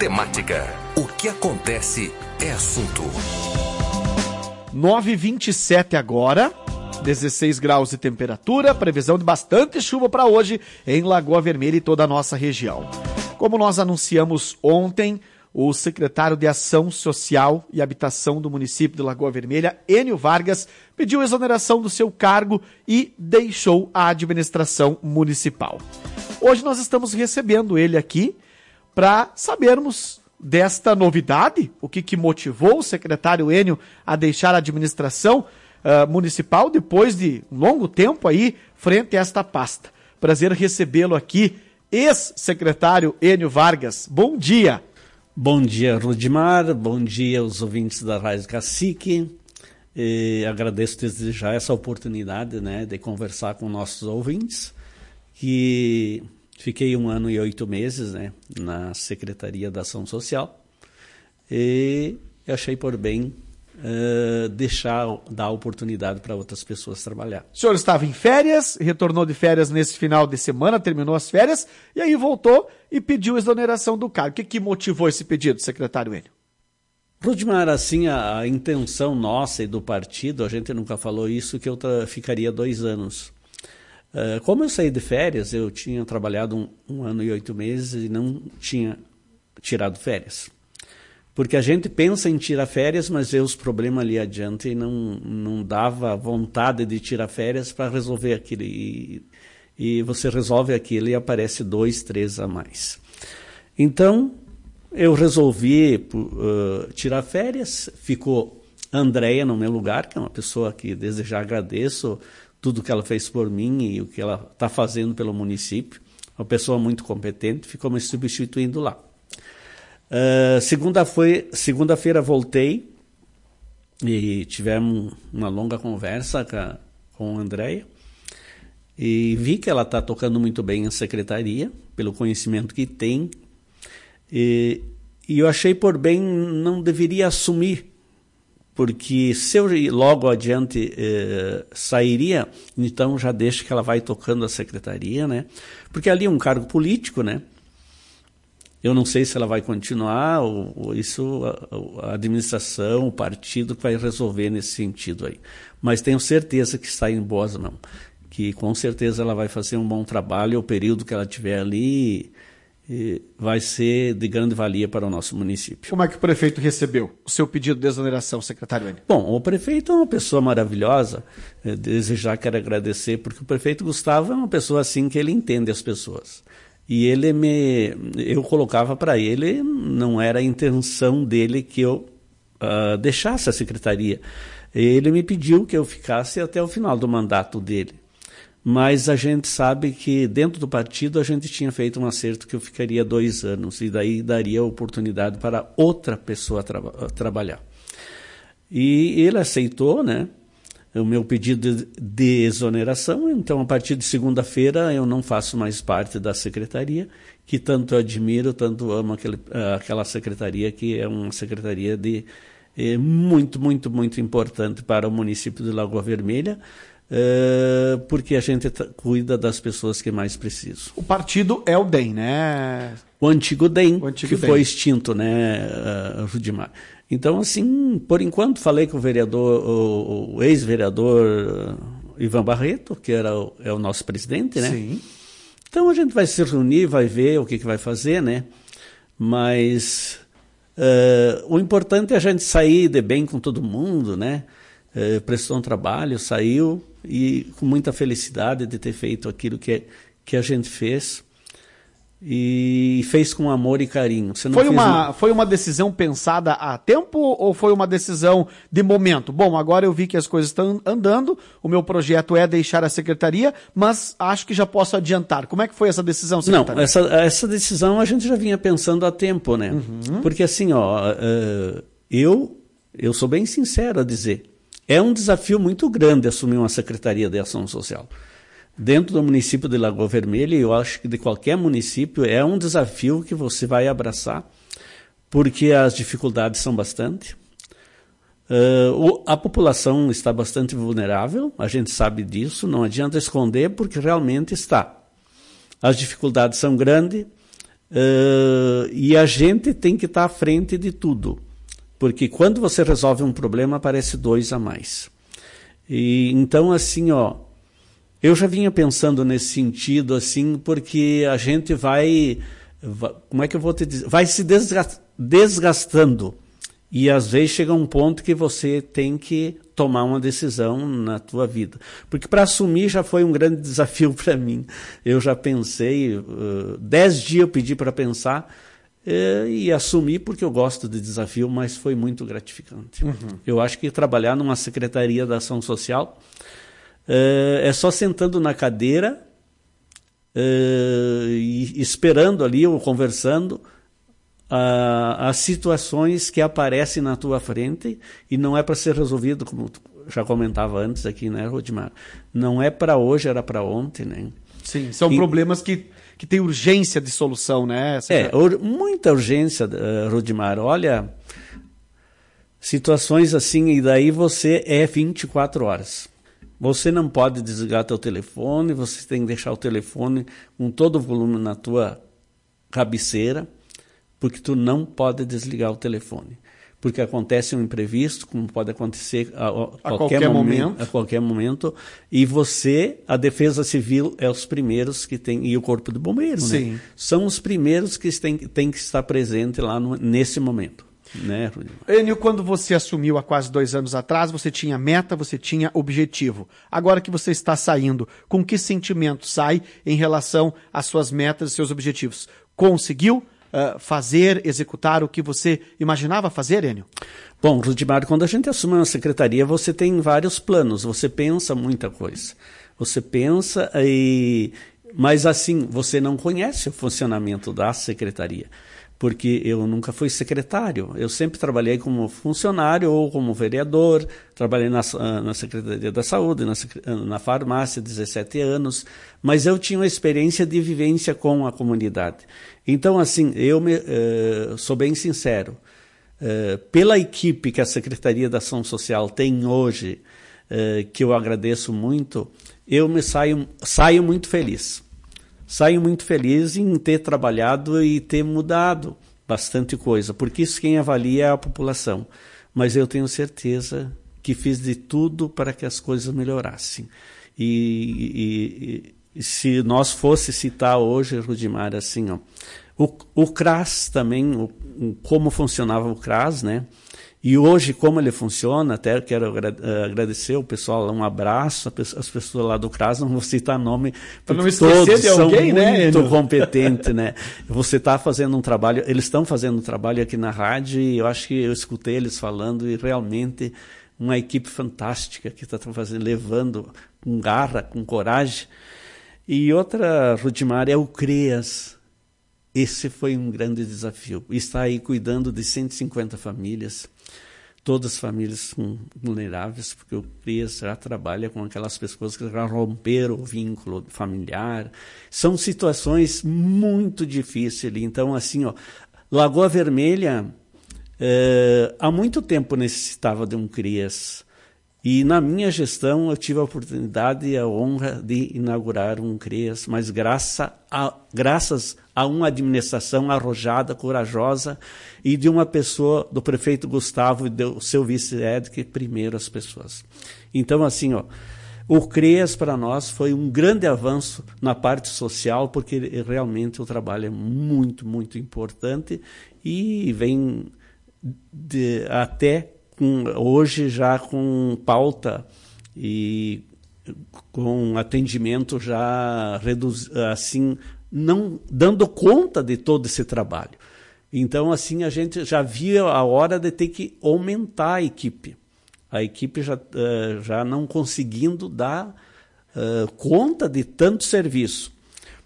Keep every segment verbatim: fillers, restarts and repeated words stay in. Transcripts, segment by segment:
temática. O que acontece é assunto. nove e vinte e sete agora, dezesseis graus de temperatura, previsão de bastante chuva para hoje em Lagoa Vermelha e toda a nossa região. Como nós anunciamos ontem, o secretário de Ação Social e Habitação do município de Lagoa Vermelha, Enio Vargas, pediu exoneração do seu cargo e deixou a administração municipal. Hoje nós estamos recebendo ele aqui para sabermos desta novidade, o que, que motivou o secretário Enio a deixar a administração uh, municipal depois de um longo tempo aí frente a esta pasta. Prazer recebê-lo aqui, ex-secretário Enio Vargas. Bom dia. Bom dia, Rudimar. Bom dia aos ouvintes da Rádio Cacique. E agradeço desde já essa oportunidade, né, de conversar com nossos ouvintes, que fiquei um ano e oito meses, né, na Secretaria da Ação Social e achei por bem uh, deixar, dar oportunidade para outras pessoas trabalhar. O senhor estava em férias, retornou de férias nesse final de semana, terminou as férias e aí voltou e pediu exoneração do cargo. O que, que motivou esse pedido, secretário Enio? Rudimar, assim, a, a intenção nossa e do partido, a gente nunca falou isso, que eu tra- ficaria dois anos. Uh, como eu saí de férias, eu tinha trabalhado um, um ano e oito meses e não tinha tirado férias. Porque a gente pensa em tirar férias, mas vê os problemas ali adiante e não, não dava vontade de tirar férias para resolver aquilo. E, e você resolve aquilo e aparece dois, três a mais. Então, eu resolvi uh, tirar férias, ficou a Andréia no meu lugar, que é uma pessoa que desde já agradeço tudo que ela fez por mim e o que ela está fazendo pelo município. Uma pessoa muito competente, ficou me substituindo lá. Uh, segunda foi, segunda-feira voltei e tivemos uma longa conversa com a, com a Andréia e vi que ela está tocando muito bem a secretaria, pelo conhecimento que tem, e, e eu achei por bem não deveria assumir, porque se eu logo adiante eh, sairia, então já deixo que ela vai tocando a secretaria, né? Porque ali é um cargo político, né? Eu não sei se ela vai continuar, ou, ou isso a, a administração, o partido que vai resolver nesse sentido aí. Mas tenho certeza que está em boas mãos, que com certeza ela vai fazer um bom trabalho, o período que ela tiver ali e vai ser de grande valia para o nosso município. Como é que o prefeito recebeu o seu pedido de exoneração, secretário Enio? Bom, o prefeito é uma pessoa maravilhosa, desde já quero agradecer, porque o prefeito Gustavo é uma pessoa assim que ele entende as pessoas. E ele me, eu colocava para ele, não era a intenção dele que eu uh, deixasse a secretaria. Ele me pediu que eu ficasse até o final do mandato dele. Mas a gente sabe que dentro do partido a gente tinha feito um acerto que eu ficaria dois anos e daí daria oportunidade para outra pessoa tra- trabalhar. E ele aceitou, né, o meu pedido de, de exoneração, então a partir de segunda-feira eu não faço mais parte da secretaria, que tanto eu admiro, tanto amo aquele, aquela secretaria, que é uma secretaria de, é, muito, muito, muito importante para o município de Lagoa Vermelha, Uh, porque a gente t- cuida das pessoas que mais precisam. O partido é o D E M, né? O antigo D E M, o antigo que D E M. foi extinto, né, uh, Rudimar? Então, assim, por enquanto, falei com o vereador, o, o ex-vereador uh, Ivan Barreto, que era o, é o nosso presidente, né? Sim. Então, a gente vai se reunir, vai ver o que, que vai fazer, né? Mas uh, o importante é a gente sair de bem com todo mundo, né? Uh, prestou um trabalho, saiu, e com muita felicidade de ter feito aquilo que, que a gente fez e fez com amor e carinho. Você não foi, fez uma, um... foi uma decisão pensada há tempo ou foi uma decisão de momento? Bom, agora eu vi que as coisas estão andando, o meu projeto é deixar a secretaria, mas acho que já posso adiantar. Como é que foi essa decisão, secretário? Não, essa, essa decisão a gente já vinha pensando há tempo, né? Uhum. Porque assim, ó, uh, eu, eu sou bem sincero a dizer, é um desafio muito grande assumir uma Secretaria de Ação Social. Dentro do município de Lagoa Vermelha, eu acho que de qualquer município, é um desafio que você vai abraçar, porque as dificuldades são bastante. Uh, a população está bastante vulnerável, a gente sabe disso, não adianta esconder, porque realmente está. As dificuldades são grandes, Uh, e a gente tem que estar à frente de tudo, porque quando você resolve um problema, aparece dois a mais. E, então, assim, ó, eu já vinha pensando nesse sentido, assim, porque a gente vai, vai como é que eu vou te dizer, vai se desgastando. E às vezes chega um ponto que você tem que tomar uma decisão na tua vida. Porque para assumir já foi um grande desafio para mim. Eu já pensei, uh, dez dias eu pedi para pensar uh, e assumi porque eu gosto de desafio, mas foi muito gratificante. Uhum. Eu acho que trabalhar numa Secretaria da Ação Social uh, é só sentando na cadeira uh, e esperando ali ou conversando Uh, as situações que aparecem na tua frente, e não é para ser resolvido, como tu já comentava antes aqui, né, Rudimar? Não é para hoje, era para ontem, né? Sim, são e, problemas que, que têm urgência de solução, né? Essa é, ur, muita urgência, uh, Rudimar. Olha, situações assim, e daí você é vinte e quatro horas. Você não pode desligar teu telefone, você tem que deixar o telefone com todo o volume na tua cabeceira, porque tu não pode desligar o telefone. Porque acontece um imprevisto, como pode acontecer a, a, a qualquer, qualquer momento, momento. A qualquer momento, e você, a Defesa Civil, é os primeiros que tem, e o Corpo de Bombeiros, né? São os primeiros que têm, têm que estar presentes lá no, nesse momento. Né, Enio, quando você assumiu há quase dois anos atrás, você tinha meta, você tinha objetivo. Agora que você está saindo, com que sentimento sai em relação às suas metas e seus objetivos? Conseguiu Uh, fazer, executar o que você imaginava fazer, Enio? Bom, Rudimar, quando a gente assume uma secretaria, você tem vários planos, você pensa muita coisa. Você pensa, e... mas assim, você não conhece o funcionamento da secretaria, porque eu nunca fui secretário, eu sempre trabalhei como funcionário ou como vereador, trabalhei na, na Secretaria da Saúde, na, na farmácia, dezessete anos, mas eu tinha uma experiência de vivência com a comunidade. Então, assim, eu me, uh, sou bem sincero, uh, pela equipe que a Secretaria da Ação Social tem hoje, uh, que eu agradeço muito, eu me saio, saio muito feliz. Saio muito feliz em ter trabalhado e ter mudado bastante coisa, porque isso quem avalia é a população. Mas eu tenho certeza que fiz de tudo para que as coisas melhorassem. E... e E se nós fosse citar hoje, Rudimar, assim, ó, o, o C R A S também, o, o, como funcionava o C R A S, né? E hoje, como ele funciona, até quero agradecer o pessoal, um abraço, as pessoas lá do C R A S, não vou citar nome, para não esquecer todos de alguém, são né? muito competentes, né? Você está fazendo um trabalho, eles estão fazendo um trabalho aqui na rádio, e eu acho que eu escutei eles falando, e realmente uma equipe fantástica que está fazendo, levando com garra, com coragem. E outra, Rudimar, é o CREAS. Esse foi um grande desafio. Está aí cuidando de cento e cinquenta famílias, todas as famílias vulneráveis, porque o CREAS já trabalha com aquelas pessoas que já romperam o vínculo familiar. São situações muito difíceis. Então, assim, ó, Lagoa Vermelha, eh, há muito tempo necessitava de um CREAS. E na minha gestão eu tive a oportunidade e a honra de inaugurar um CREAS, mas graça a, graças a uma administração arrojada, corajosa, e de uma pessoa, do prefeito Gustavo e do seu vice-Ed, que primeiro as pessoas. Então, assim, ó, o CREAS para nós foi um grande avanço na parte social, porque realmente o trabalho é muito, muito importante e vem de, até... Com, hoje já com pauta e com atendimento já reduz, assim, não dando conta de todo esse trabalho. Então, assim, a gente já via a hora de ter que aumentar a equipe. A equipe já, uh, já não conseguindo dar uh, conta de tanto serviço.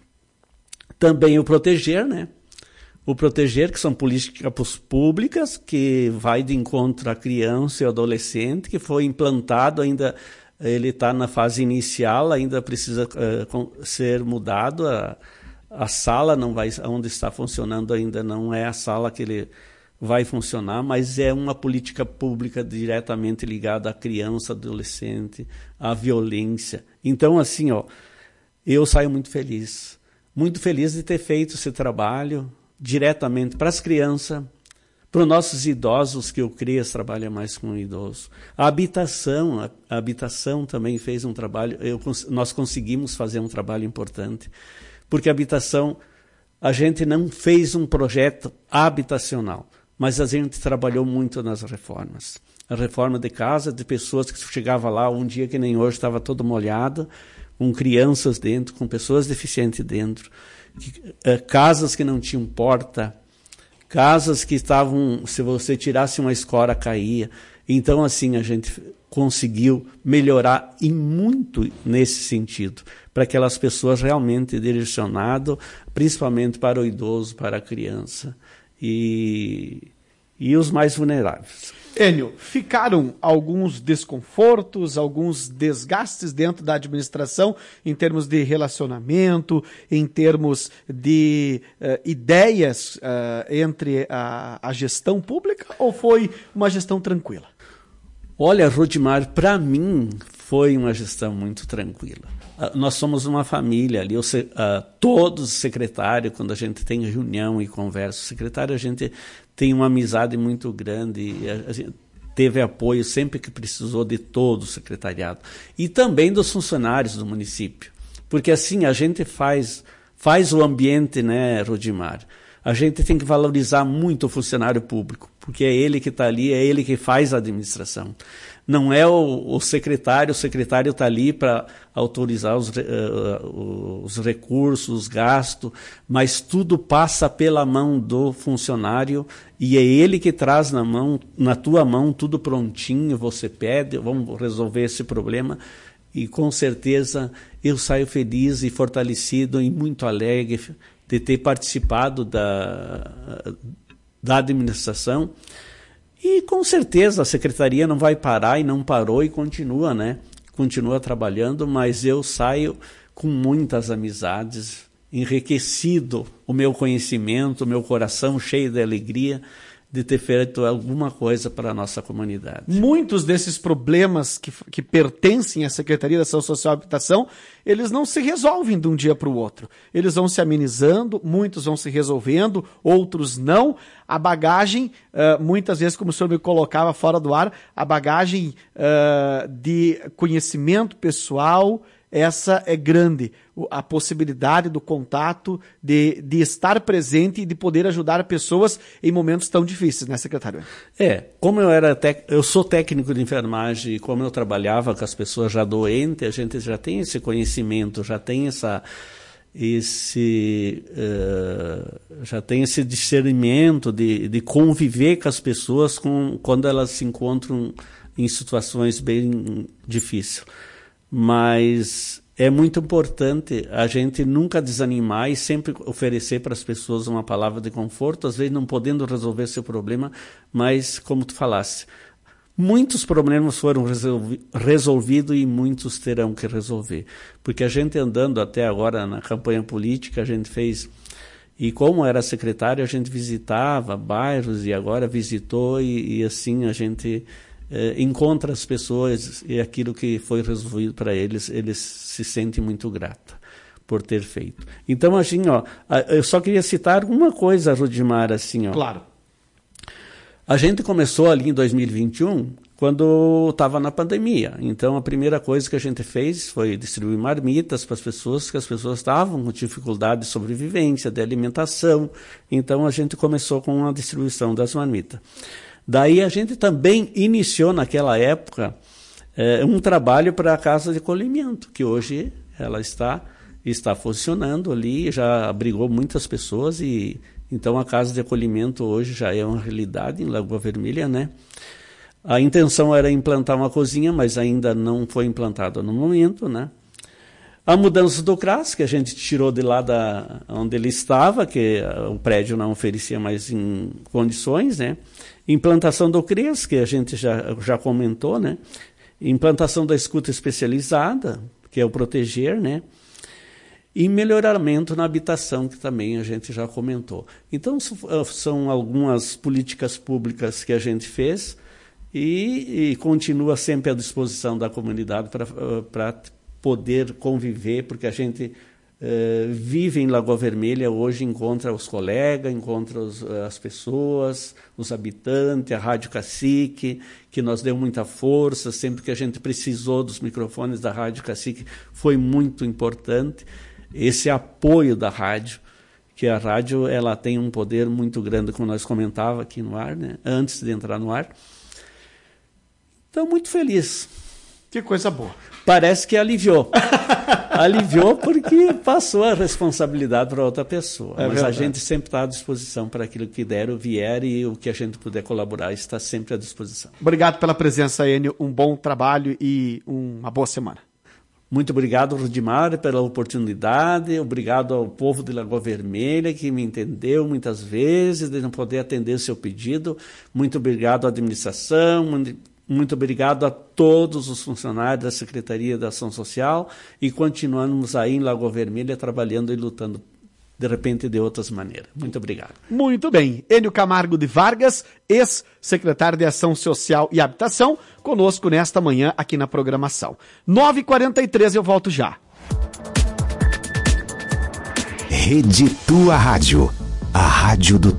Também o proteger, né? O proteger, que são políticas públicas, que vai de encontro à criança e ao adolescente, que foi implantado ainda, ele está na fase inicial, ainda precisa uh, ser mudado. A, a sala não vai, onde está funcionando ainda não é a sala que ele vai funcionar, mas é uma política pública diretamente ligada à criança, adolescente, à violência. Então, assim, ó, eu saio muito feliz. muito feliz de ter feito esse trabalho diretamente para as crianças, para os nossos idosos, que o CREAS trabalha mais com idosos. A habitação, a, a habitação também fez um trabalho, eu, nós conseguimos fazer um trabalho importante, porque a habitação, a gente não fez um projeto habitacional, mas a gente trabalhou muito nas reformas. A reforma de casa, de pessoas que chegavam lá um dia que nem hoje, estava todo molhado, com crianças dentro, com pessoas deficientes dentro, que, eh, casas que não tinham porta, casas que estavam, se você tirasse uma escora, caía. Então, assim, a gente conseguiu melhorar e muito nesse sentido, para aquelas pessoas realmente direcionado, principalmente para o idoso, para a criança e, e os mais vulneráveis. Enio, ficaram alguns desconfortos, alguns desgastes dentro da administração em termos de relacionamento, em termos de uh, ideias uh, entre a, a gestão pública, ou foi uma gestão tranquila? Olha, Rudimar, para mim foi uma gestão muito tranquila. Uh, nós somos uma família ali, eu, uh, todos os secretários, quando a gente tem reunião e conversa, o secretário a gente tem uma amizade muito grande, e a, a gente teve apoio sempre que precisou de todo o secretariado e também dos funcionários do município, porque assim a gente faz, faz o ambiente, né, Rudimar? A gente tem que valorizar muito o funcionário público, porque é ele que está ali, é ele que faz a administração. Não é o, o secretário, o secretário está ali para autorizar os, uh, os recursos, os gastos, mas tudo passa pela mão do funcionário e é ele que traz na mão, na tua mão, tudo prontinho, você pede, vamos resolver esse problema. E com certeza eu saio feliz e fortalecido e muito alegre de ter participado da, da administração. E com certeza a secretaria não vai parar e não parou e continua, né? Continua trabalhando, mas eu saio com muitas amizades, enriquecido o meu conhecimento, o meu coração cheio de alegria de ter feito alguma coisa para a nossa comunidade. Muitos desses problemas que, que pertencem à Secretaria da Ação Social e Habitação, eles não se resolvem de um dia para o outro. Eles vão se amenizando, muitos vão se resolvendo, outros não. A bagagem, uh, muitas vezes, como o senhor me colocava fora do ar, a bagagem uh, de conhecimento pessoal, essa é grande, a possibilidade do contato, de, de estar presente e de poder ajudar pessoas em momentos tão difíceis, né, secretário? É, como eu era tec... eu sou técnico de enfermagem e como eu trabalhava com as pessoas já doentes, a gente já tem esse conhecimento, já tem essa, esse, uh, já tem esse discernimento de, de conviver com as pessoas com, quando elas se encontram em situações bem difíceis. Mas é muito importante a gente nunca desanimar e sempre oferecer para as pessoas uma palavra de conforto, às vezes não podendo resolver seu problema, mas como tu falaste, muitos problemas foram resolvi- resolvidos e muitos terão que resolver. Porque a gente andando até agora na campanha política, a gente fez, e como era secretário, a gente visitava bairros e agora visitou e, e assim a gente... É, encontra as pessoas e aquilo que foi resolvido para eles, eles se sentem muito gratos por ter feito. Então, assim, ó, eu só queria citar uma coisa, Rudimar, assim, ó. Claro. A gente começou ali em dois mil e vinte e um, quando estava na pandemia. Então, a primeira coisa que a gente fez foi distribuir marmitas para as pessoas, que as pessoas estavam com dificuldade de sobrevivência, de alimentação. Então, a gente começou com a distribuição das marmitas. Daí a gente também iniciou naquela época eh, um trabalho para a Casa de Acolhimento, que hoje ela está, está funcionando ali, já abrigou muitas pessoas e então a Casa de Acolhimento hoje já é uma realidade em Lagoa Vermelha, né? A intenção era implantar uma cozinha, mas ainda não foi implantada no momento, né? A mudança do CRAS, que a gente tirou de lá da, onde ele estava, que o prédio não oferecia mais em condições, né? Implantação do CREAS, que a gente já, já comentou, né? Implantação da escuta especializada, que é o proteger, né? E melhoramento na habitação, que também a gente já comentou. Então, são algumas políticas públicas que a gente fez e, e continua sempre à disposição da comunidade para poder conviver, porque a gente uh, vive em Lagoa Vermelha, hoje encontra os colegas, encontra os, as pessoas, os habitantes, a Rádio Cacique, que nos deu muita força, sempre que a gente precisou dos microfones da Rádio Cacique, foi muito importante esse apoio da rádio, que a rádio ela tem um poder muito grande, como nós comentava aqui no ar, né? Antes de entrar no ar. Então, muito feliz. Que coisa boa. Parece que aliviou. Aliviou porque passou a responsabilidade para outra pessoa. É Mas verdade. A gente sempre está à disposição para aquilo que der ou vier, e o que a gente puder colaborar está sempre à disposição. Obrigado pela presença, Enio. Um bom trabalho e uma boa semana. Muito obrigado, Rudimar, pela oportunidade. Obrigado ao povo de Lagoa Vermelha, que me entendeu muitas vezes, de não poder atender o seu pedido. Muito obrigado à administração, muito obrigado a todos os funcionários da Secretaria da Ação Social, e continuamos aí em Lagoa Vermelha trabalhando e lutando, de repente, de outras maneiras. Muito obrigado. Muito bem. Enio Camargo de Vargas, ex-secretário de Ação Social e Habitação, conosco nesta manhã aqui na programação. nove e quarenta e três, eu volto já. Rede Tua Rádio, a rádio do